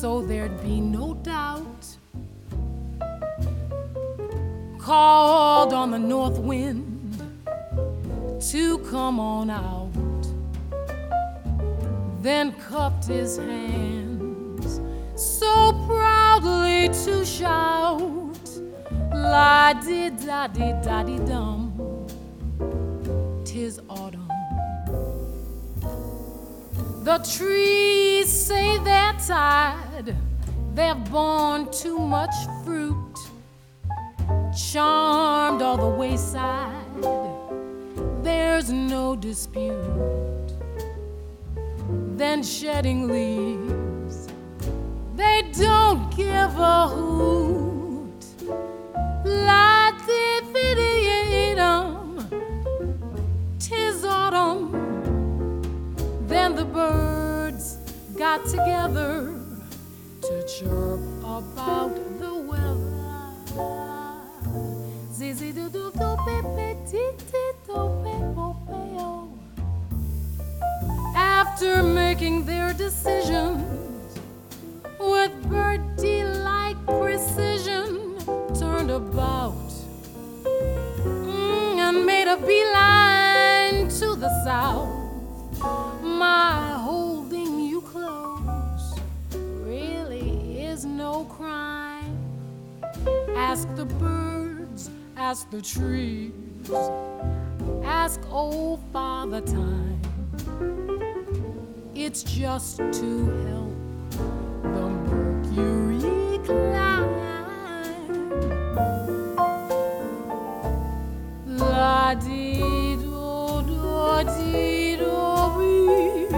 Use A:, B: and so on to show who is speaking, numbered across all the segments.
A: so there'd be no doubt. Called on the north wind to come on out, then cupped his hands so proudly to shout, la-di-da-di-da-di-dum, 'tis autumn. The trees say they're tired, they've borne too much fruit, charmed all the wayside, there's no dispute. Then shedding leaves, they don't give a hoot. La-di-di-di-dum, 'tis autumn. Then the birds got together to chirp about the weather. After making their decisions with birdie-like precision, turned about and made a beeline to the south. My holding you close really is no crime. Ask the birds, ask the trees, ask old Father Time. It's just to help the mercury climb. La-di-do-do-di-do-bee,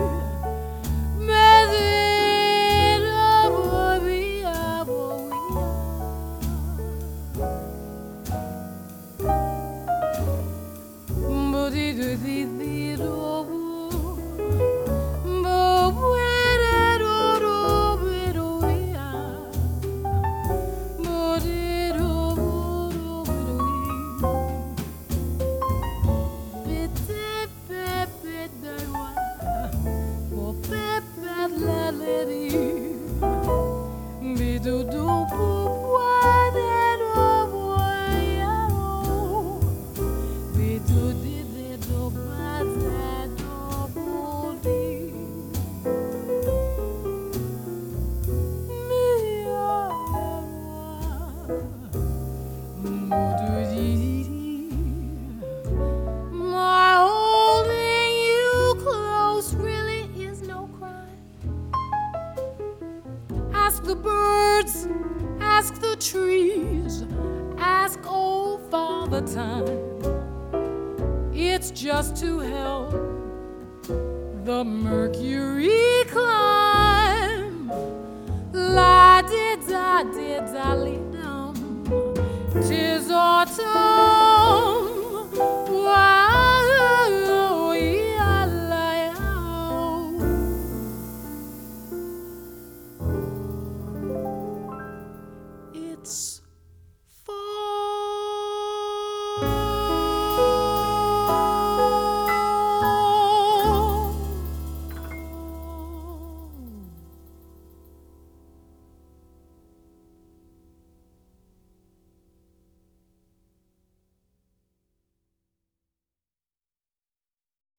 A: my holding you close really is no crime. Ask the birds, ask the trees, ask old Father Time. It's just to help the mercury climb. La-di-da-di-da-li-dum, 'tis autumn.